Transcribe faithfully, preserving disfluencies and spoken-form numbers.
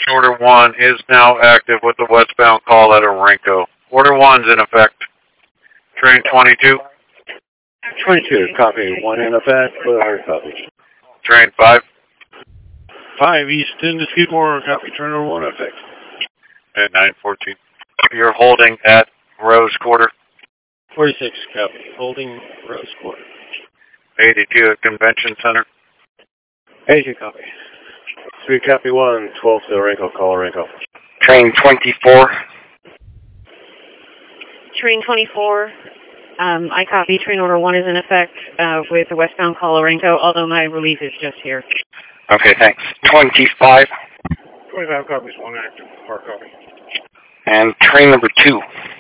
Order one is now active with the westbound call at Orenco. Order one's in effect. Train twenty-two. twenty-two, copy. One in effect, hard copy. Train five. five East into Skidmore, copy. Train number one in effect. At nine fourteen. You're holding at Rose Quarter. forty-six, copy. Holding Rose Quarter. eighty-two at Convention Center. eighty-two, copy. three, copy one, twelve to Orenco, call Orenco. Train twenty-four. Train twenty-four, um, I copy. Train order one is in effect uh, with the westbound call Orenco, although my relief is just here. Okay, thanks. twenty-five. twenty-five copies, one active, hard copy. And train number two.